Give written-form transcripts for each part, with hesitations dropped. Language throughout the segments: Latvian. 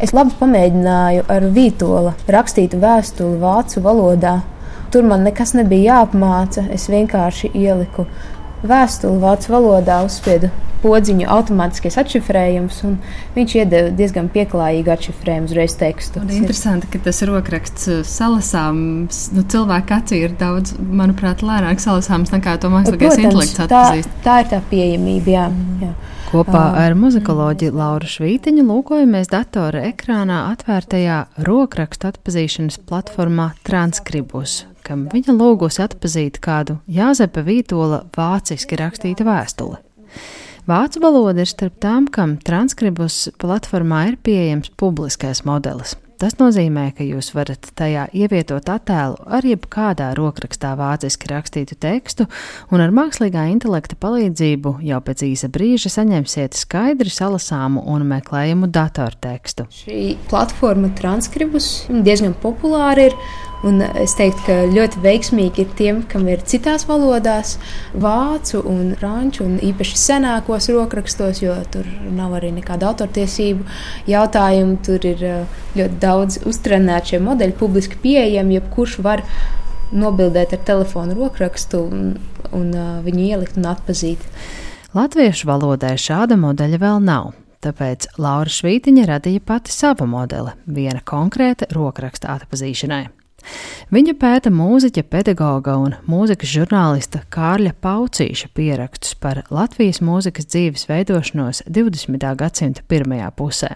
Es labi pamēģināju ar Vītola rakstītu vēstuli vācu valodā. Tur man nekas nebija jāapmāca, es vienkārši ieliku vēstuli vācu valodā, uzspiedu podziņu automātiskais atšifrējums, un viņš iedeva diezgan pieklājīgu atšifrējumu uzreiz tekstu. Un interesanti, ka tas rokraksts salasāms, cilvēka acī ir daudz, manuprāt, lēnāk salasāms nekā to mākslīgais intelekts atpazīst. Tā ir tā pieejamība, jā. Kopā ar muzikoloģi Lauru Švītiņu lūkojamies datora ekrānā atvērtajā rokrakstu atpazīšanas platformā Transkribus, kam viņa lūgusi atpazīt kādu Jāzepa Vītola vāciski rakstītu vēstuli. Vācu valoda ir starp tām, kam Transkribus platformā ir pieejams publiskais modelis. Tas nozīmē, ka jūs varat tajā ievietot attēlu ar jebkādā rokrakstā vāciski rakstītu tekstu, un ar mākslīgā intelekta palīdzību jau pēc īsa brīža saņemsiet skaidri salasāmu un meklējumu datortekstu. Šī platforma Transkribus diezgan populāra ir, un es teiktu, ka ļoti veiksmīgi ir tiem, kam ir citās valodās, vācu un franču, un īpaši senākos rokrakstos, jo tur nav arī nekāda autortiesību jautājumu, tur ir ļoti daudz uztrenēt šie modeļi, publiski pieejami, jebkurš var nobildēt ar telefonu rokrakstu un viņu ielikt un atpazīt. Latviešu valodai šāda modeļa vēl nav. Tāpēc Laura Švītiņa radīja pati savu modeli, viena konkrēta rokraksta atpazīšanai. Viņa pēta mūziķa, pedagoga un mūzikas žurnālista Kārļa Paucīša pierakstus par Latvijas mūzikas dzīves veidošanos 20. gadsimta pirmajā pusē.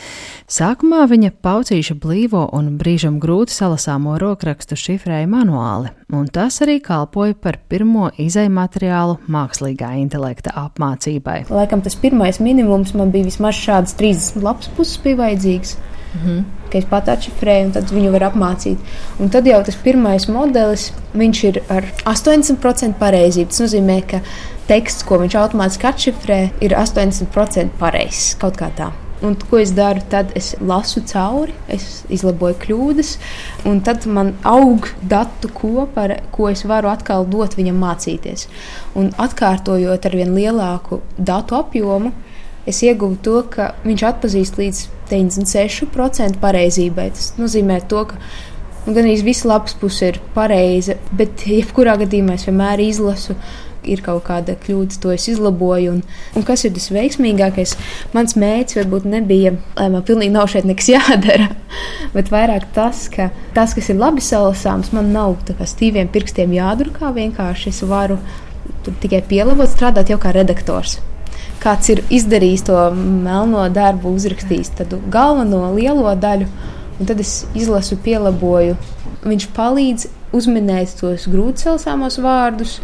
Sākumā viņa Paucīša blīvo un brīžam grūti salasāmo rokrakstu šifrēja manuāli, un tas arī kalpoja par pirmo izejmateriālu mākslīgā intelekta apmācībai. Laikam tas pirmais minimums man bija vismaz šādas 30 lapspuses bija vajadzīgs. Ka es pat atšifrēju, un tad viņu var apmācīt. Un tad jau tas pirmais modelis, viņš ir ar 80% pareizību. Tas nozīmē, ka teksts, ko viņš automātiski atšifrē, ir 80% pareizs, kaut kā tā. Un ko es daru, tad es lasu cauri, es izlaboju kļūdas, un tad man aug datu kopa, ko es varu atkal dot viņam mācīties. Un atkārtojot ar vien lielāku datu apjomu, es ieguvu to, ka viņš atpazīst līdz 96% pareizībai. Tas nozīmē to, ka gan arī visa lapas puse ir pareiza, bet jebkurā gadījumā es vienmēr izlasu, ir kaut kāda kļūda, to es izlaboju. Un kas ir tas veiksmīgākais? Mans mērķis varbūt nebija, lai man pilnīgi nav šeit nekas jādara, bet vairāk tas, kas ir labi salasāms, man nav tā kā stīviem pirkstiem jādrukā, vienkārši es varu tur tikai pielabot, strādāt jau kā redaktors. Kāds ir izdarījis to melno darbu, uzrakstījis tādu galveno lielo daļu, un tad es izlasu, pielaboju. Viņš palīdz uzminēt tos grūti salasāmos vārdus,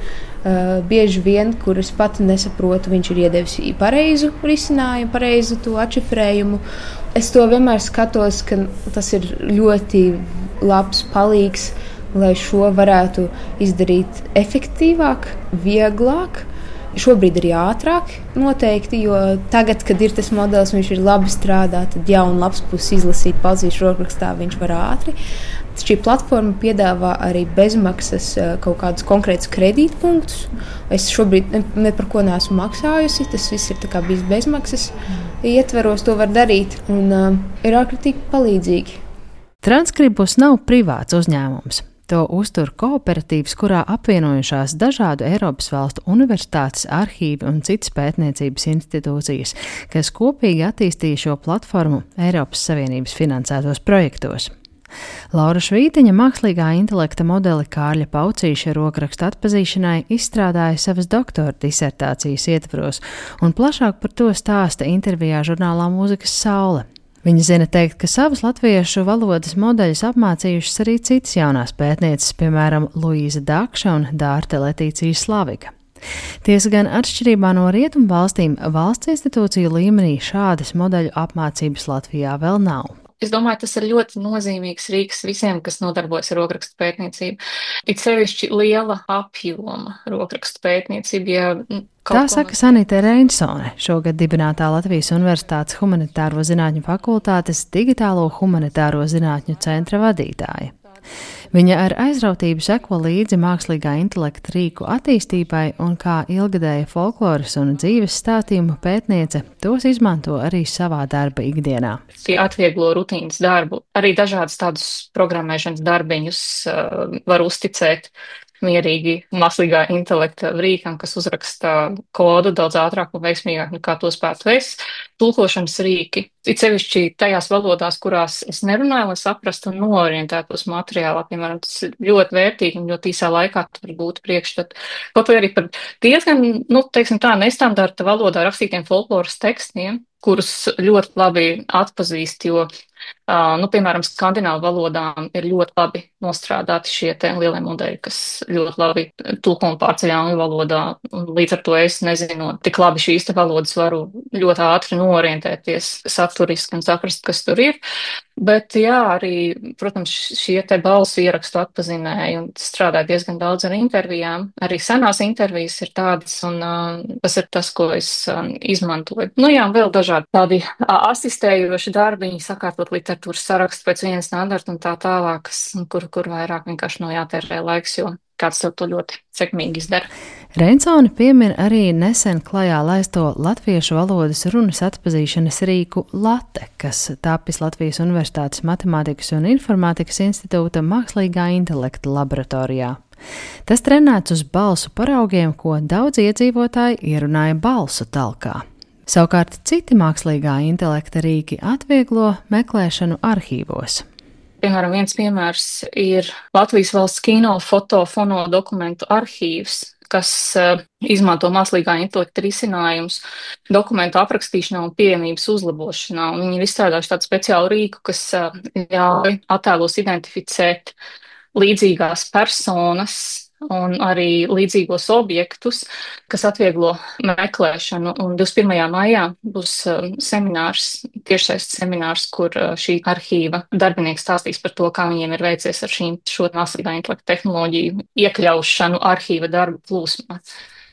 bieži vien, kur es pati nesaprotu, viņš ir iedevis pareizu risinājumu, pareizu to atšifrējumu. Es to vienmēr skatos, ka tas ir ļoti labs palīgs, lai šo varētu izdarīt efektīvāk, vieglāk. Šobrīd ir ātrāk noteikti, jo tagad, kad ir tas modelis, viņš ir labi strādā, tad jaunu lapspusi izlasīt Paucīša rokrakstā viņš var ātri. Šī platforma piedāvā arī bezmaksas kaut kādus konkrētus kredītpunktus. Es šobrīd ne par ko neesmu maksājusi, tas viss ir tā kā bijis bezmaksas. Ietveros to var darīt un ir ārkārtīgi palīdzīgi. Transkribus nav privāts uzņēmums. To uztur kooperatīvs, kurā apvienojušās dažādu Eiropas valstu universitātes, arhīvi un citas pētniecības institūcijas, kas kopīgi attīstīja šo platformu Eiropas Savienības finansētos projektos. Laura Švītiņa mākslīgā intelekta modeli Kārļa Paucīša rokrakstu atpazīšanai izstrādāja savas doktora disertācijas ietvaros, un plašāk par to stāsta intervijā žurnālā Mūzikas saule. Viņa zina teikt, ka savas latviešu valodas modeļus apmācījušas arī citas jaunās pētnieces, piemēram, Luīza Dakša un Dārte Letīcija Slavika. Tiesa gan atšķirībā no rietumu valstīm, valsts institūciju līmenī šādas modeļu apmācības Latvijā vēl nav. Es domāju, tas ir ļoti nozīmīgs rīks visiem, kas nodarbojas ar rokrakstu pētniecību. It sevišķi liela apjoma rokrakstu pētniecība. Tā saka Sanita Reinsone, šogad dibinātā Latvijas Universitātes humanitāro zinātņu fakultātes digitālo humanitāro zinātņu centra vadītāja. Viņa ar aizrautību seko līdzi mākslīgā intelekta rīku attīstībai un kā ilgadēja folkloras un dzīves stāstījumu pētniece tos izmanto arī savā darba ikdienā. Tie atvieglo rutīnas darbu. Arī dažādas tādus programmēšanas darbiņus var uzticēt mierīgi mākslīgā intelekta rīkam, kas uzraksta kodu daudz ātrāk un veiksmīgāk nekā to spētu es. Tulkošanas rīki, it sevišķi tajās valodās, kurās es nerunāju, lai saprastu un noorientētos materiālā. Piemēram, tas ir ļoti vērtīgi un ļoti īsā laikā var būt priekšstat. Kaut vai arī par diezgan, teiksim tā, nestandarta valodā rakstītiem folkloras tekstiem, kurus ļoti labi atpazīst, jo, piemēram, skandināvu valodām ir ļoti labi nostrādāti šie te lielie modeļi, kas ļoti labi tulko un pārceļ angļu valodā. Līdz ar to es nezinu, tik labi šīs te valodas varu ļoti ātri noorientēties saturiski un saprast, kas tur ir. Bet jā, arī, protams, šie te balsu ierakstu atpazinēja un strādāja diezgan daudz ar intervijām. Arī senās intervijas ir tādas, un tas ir tas, ko es izmantoju. Jā, vēl dažādi tādi asistējoši darbiņi, sakārtot literatūras sarakstu pēc viena standarta un tā tālāk, kur vairāk vienkārši nav jātērē laiks, jo kāds tev to ļoti sekmīgi izdara. Reinsone piemin arī nesen klajā laisto latviešu valodas runas atpazīšanas rīku LATE, kas tapis Latvijas Universitātes Matemātikas un Informātikas institūta mākslīgā intelekta laboratorijā. Tas trenēts uz balsu paraugiem, ko daudz iedzīvotāji ierunāja balsu talkā. Savukārt citi mākslīgā intelekta rīki atvieglo meklēšanu arhīvos. Piemēram, viens piemērs ir Latvijas valsts kino, foto, fono dokumentu arhīvs, kas izmanto mākslīgā intelekta risinājumus dokumentu aprakstīšanā un pieejamības uzlabošanā. Un viņi ir izstrādājuši tādu speciālu rīku, kas ļauj attēlos identificēt līdzīgās personas un arī līdzīgos objektus, kas atvieglo meklēšanu. Un 21. maijā būs seminārs, tiešsaistes seminārs, kur šī arhīva darbinieks stāstīs par to, kā viņiem ir veicies ar šo mākslīgā intelekta tehnoloģiju iekļaušanu arhīva darba plūsmā.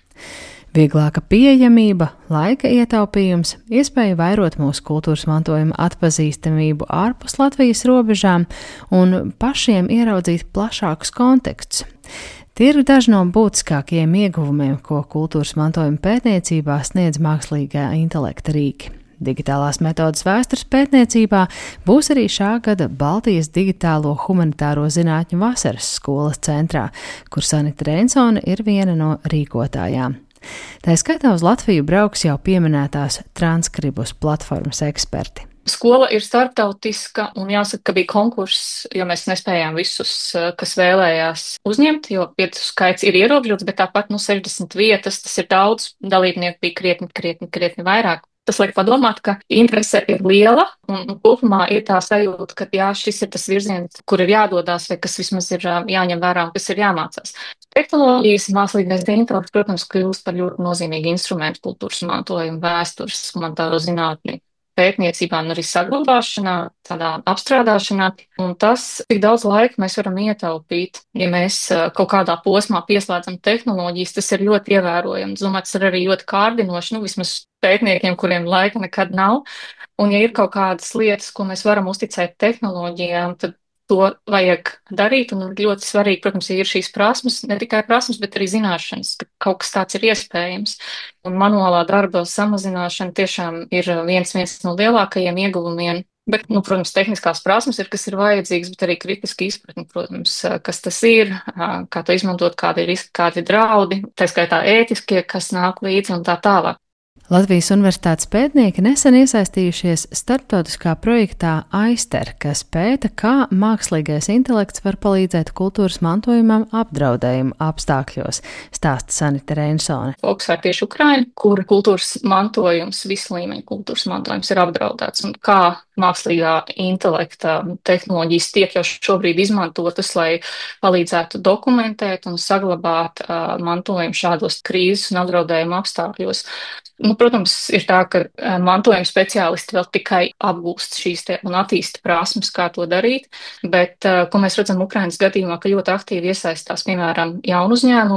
Vieglāka pieejamība, laika ietaupījums, iespēja vairot mūsu kultūras mantojuma atpazīstamību ārpus Latvijas robežām un pašiem ieraudzīt plašākus kontekstus. Tie ir daži no būtiskākajiem ieguvumiem, ko kultūras mantojuma pētniecībā sniedz mākslīgā intelekta rīki. Digitālās metodas vēstures pētniecībā būs arī šā gada Baltijas digitālo humanitāro zinātņu vasaras skolas centrā, kur Sanita Reinsone ir viena no rīkotājām. Tā skaitā uz Latviju brauks jau pieminētās Transkribus platformas eksperti. Skola ir starptautiska un jāsaka, ka bija konkurss, jo mēs nespējām visus, kas vēlējās uzņemt, jo vietu skaits ir ierobežots, bet tāpat 60 vietas, tas ir daudz, dalībnieku bija krietni vairāk. Tas liek padomāt, ka interese ir liela un kopumā ir tā sajūta, ka jā, šis ir tas virziens, kur ir jādodās vai kas vismaz ir jāņem vērā un kas ir jāmācās. Tehnoloģijas, mākslīgais intelekts, protams, kļūst par ļoti nozīmīgu instrumentu kultūras mantojumu, vēstures, humanitāro zinātņu pētniecībā un arī saglabāšanā, tādā apstrādāšanā. Un tas, cik daudz laika mēs varam ietaupīt, ja mēs kaut kādā posmā pieslēdzam tehnoloģijas, tas ir ļoti ievērojams. Domāju, tas ir arī ļoti kārdinoši, vismaz pētniekiem, kuriem laika nekad nav. Un ja ir kaut kādas lietas, ko mēs varam uzticēt tehnoloģijām, tad to vajag darīt, un ļoti svarīgi, protams, ir šīs prasmes, ne tikai prasmes, bet arī zināšanas, ka kaut kas tāds ir iespējams. Un manuālā darba samazināšana tiešām ir viens no lielākajiem ieguvumiem. Bet, protams, tehniskās prasmes ir, kas ir vajadzīgas, bet arī kritiski izpratni, protams, kas tas ir, kā to izmantot, kādi ir riski, kādi ir draudi, tā skaitā ētiskie, kas nāk līdzi un tā tālāk. Latvijas Universitātes pētnieki nesen iesaistījušies starptautiskā projektā AISTER, kas pēta, kā mākslīgais intelekts var palīdzēt kultūras mantojumam apdraudējuma apstākļos, stāsta Sanita Reinsone. Fokusē tieši Ukraina, kur kultūras mantojums, visu līmeņu kultūras mantojums ir apdraudēts, un kā mākslīgā intelekta tehnoloģijas tiek jau šobrīd izmantotas, lai palīdzētu dokumentēt un saglabāt mantojumu šādos krīzes un apdraudējuma apstākļos. Protams, ir tā, ka mantojuma speciālisti vēl tikai apgūst šīs un attīsta prasmes, kā to darīt, bet, ko mēs redzam Ukrainas gadījumā, ka ļoti aktīvi iesaistās, piemēram, jaunu uzņēmumi,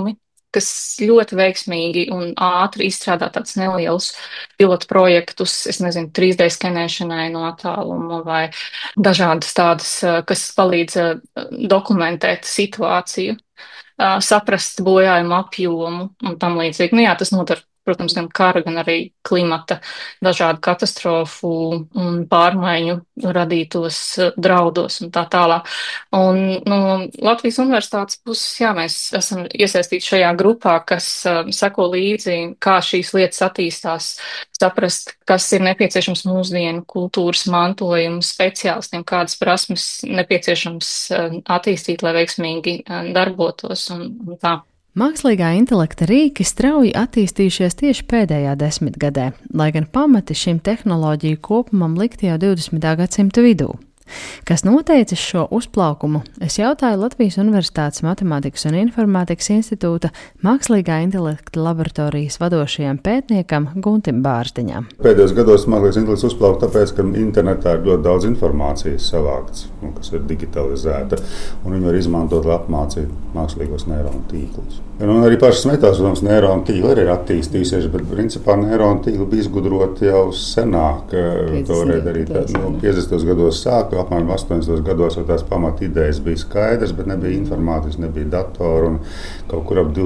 kas ļoti veiksmīgi un ātri izstrādā tādus nelielus pilotu projektus, 3D skenēšanai no attāluma vai dažādas tādas, kas palīdz dokumentēt situāciju, saprast bojājumu apjomu un tam līdzīgi. Nu jā, tas nodara, protams, gan kara, gan arī klimata dažādu katastrofu un pārmaiņu radītos draudos un tā tālāk. Un no Latvijas universitātes puses, jā, mēs esam iesaistīti šajā grupā, kas seko līdzi, kā šīs lietas attīstās, saprast, kas ir nepieciešams mūsdienu kultūras mantojumu speciālistiem, kādas prasmes nepieciešams attīstīt, lai veiksmīgi darbotos un tā. Mākslīgā intelekta rīki strauji attīstījušies tieši pēdējā desmitgadē, lai gan pamati šim tehnoloģiju kopumam likti jau 20. gadsimta vidū. Kas noteicis šo uzplaukumu, es jautāju Latvijas Universitātes Matemātikas un Informātikas institūta mākslīgā intelekta laboratorijas vadošajam pētniekam Guntim Bārstiņam. Pēdējos gados mākslīgais intelekts uzplauka tāpēc, ka internetā ir ļoti daudz informācijas savākts, kas ir digitalizēta, un viņi var izmantot, lai apmācītu mākslīgos neironu tīklus. Un arī pašas metāls, protams, neironu tīkli arī ir attīstījušies, bet principā neironu tīkli bija izgudroti jau senāk. Toreiz arī 50. gados sāka, apmēram 80. gados jau tās pamat idejas bija skaidrs, bet nebija informātikas, nebija datoru, un kaut kur ap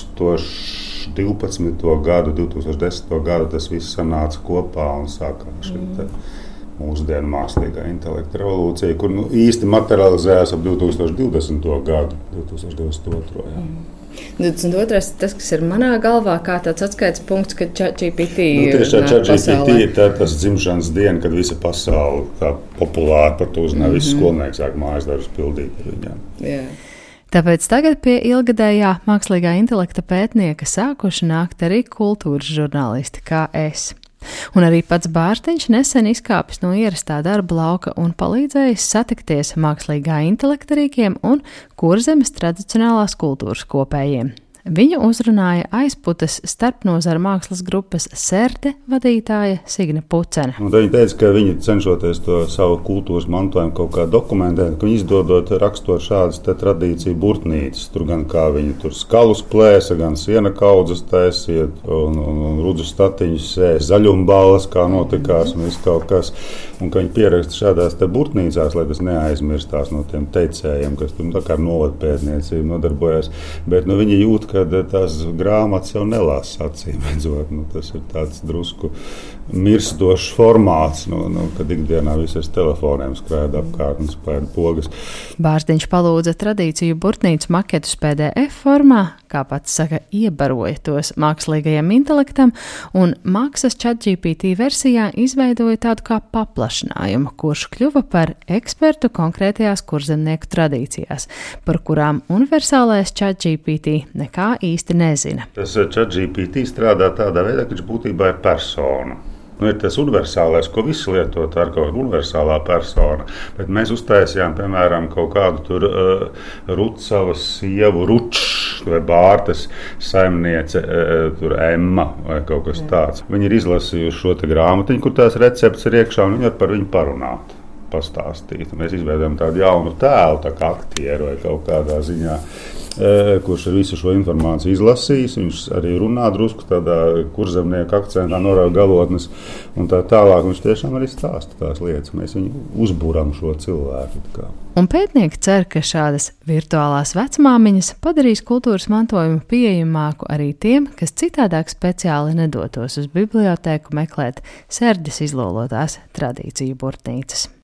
2012. gadu, 2010. gadu tas viss sanāca kopā un sākās šī mūsdienu mākslīgā intelekta revolūcija, kur īsti materializējās ap 2020. gadu, 2022. Jā. 22. tas, kas ir manā galvā, kā tāds atskaites punkts, kad ChatGPT tieši ChatGPT ir tas dzimšanas diena, kad visa pasaule tā populāri par to uzzina, visi skolnieki sāk mājas darbus pildīt ar viņiem. Jā. Tāpēc tagad pie ilgadējā mākslīgā intelekta pētnieka sākuši nākt arī kultūras žurnālisti kā es. Un arī pats Bārstiņš nesen izkāpis no ierastā darba lauka un palīdzējis satikties mākslīgā intelekta rīkiem un Kurzemes tradicionālās kultūras kopējiem. Viņu uzrunāja Aizputas starpnozara mākslas grupas Serde vadītāja Signe Pucene. Viņa teica, ka viņi cenšoties to savu kultūras mantojumu kaut kā dokumentēt, ka viņi izdodot rakstot šādas tradīciju burtnītes. Tur gan kā viņi tur skalus plēsa, gan siena kaudzes taisiet un rudzu statiņus sēs, zaļumballes, kā notikās un viss kaut kas. Un ka viņi pieraksta šādās te burtnīcās, lai tas neaizmirstās no tiem teicējiem, kas tur tā kā ar novadpētniecību nodarbojas. Bet viņi jūt, ka tās grāmatas jau nelasa acīm redzot. Tas ir tāds drusku mirstošs formāts, kad ikdienā visi ar telefoniem skrēja apkārt un spēja pogas. Bārstiņš palūdza tradīciju burtnīcu maketus PDF formā, kā pats saka, iebaroja tos mākslīgajam intelektam, un maksas ChatGPT versijā izveidoja tādu kā paplašinājumu, kurš kļuva par ekspertu konkrētajās kurzemnieku tradīcijās, par kurām universālais ChatGPT nekā īsti nezina. Tas ChatGPT strādā tādā veidā, ka viņš būtībā ir persona. Ir tas universālais, ko visi lieto, tā ir kaut kāda universālā persona. Bet mēs uztaisījām, piemēram, kaut kādu tur Rucavas sievu Ručs vai Bārtas saimniece, tur Emma vai kaut kas tāds. Viņi ir izlasījuši šo te grāmatiņu, kur tās recepts ir iekšā, un viņi var par viņu parunāt, pastāstīt. Mēs izveidojam tādu jaunu tēlu, tā kā aktieru vai kaut kādā ziņā, kurš ar visu šo informāciju izlasījis. Viņš arī runā drusku tādā kurzemnieku akcentā, norauj galotnes un tā tālāk. Viņš tiešām arī stāsta tās lietas. Mēs viņu uzbūram šo cilvēku. Un pētnieki cer, ka šādas virtuālās vecmāmiņas padarīs kultūras mantojumu pieejamāku arī tiem, kas citādāk speciāli nedotos uz bibliotēku meklēt Serdes izlolotās tradīciju burtnīcas.